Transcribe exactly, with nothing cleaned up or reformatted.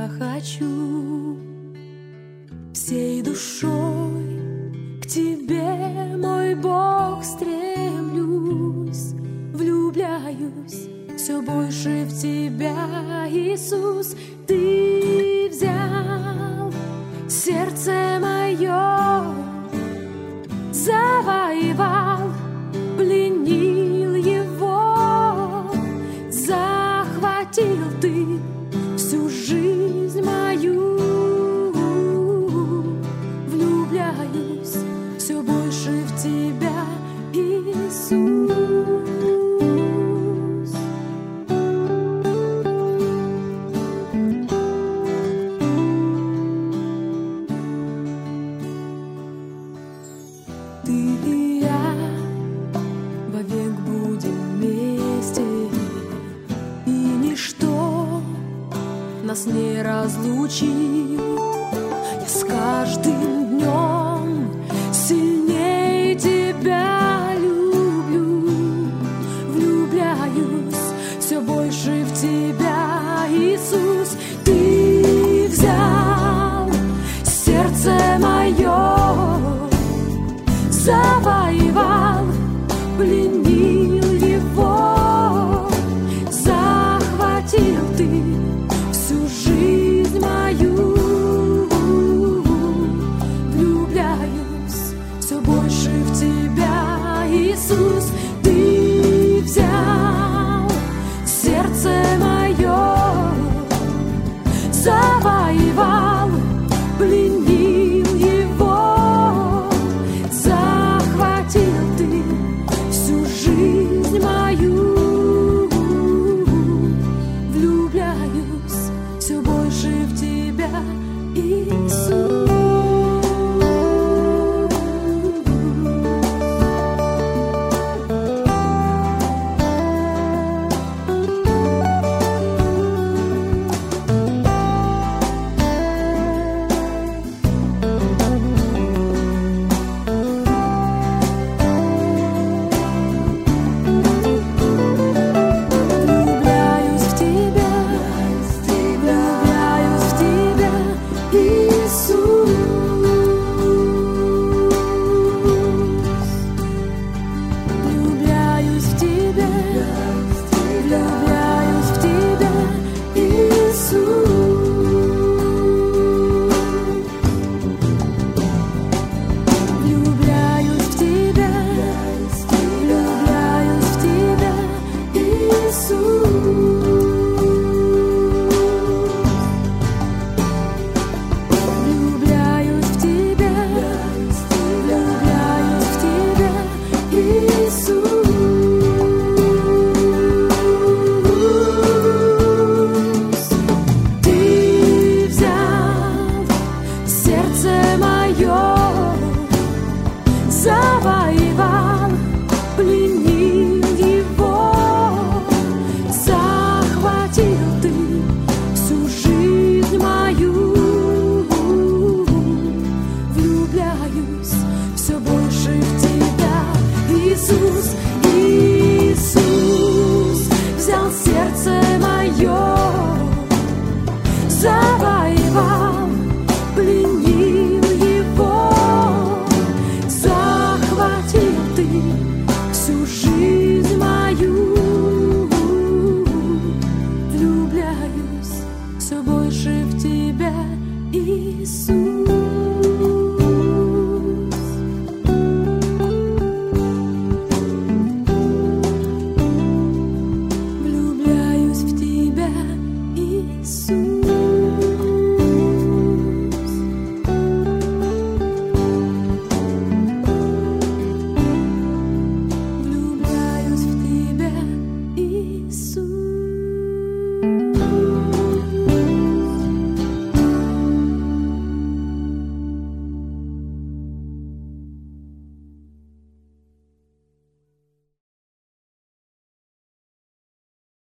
хочу всей душой к Тебе, мой Бог, стремлюсь, влюбляюсь все больше в Тебя, Иисус. Ты взял сердце мое, завоевал, пленил его, захватил Ты всю жизнь мою. Влюбляюсь все больше в Тебя, Иисус. Ты и я вовек будем вместе, и ничто нас не разлучит. Я с каждым днем сильнее Тебя люблю, влюбляюсь все больше в Тебя, Иисус. Ты взял сердце мое, завоевал, пленил его, захватил Ты всю жизнь мою. Влюбляюсь все больше в Тебя, Иисус. Ты взял сердце мое, завоевал, пленил его, захватил Ты всю жизнь мою. Влюбляюсь все больше в Тебя, Иисус. Влюбляюсь в Тебя, Иисус.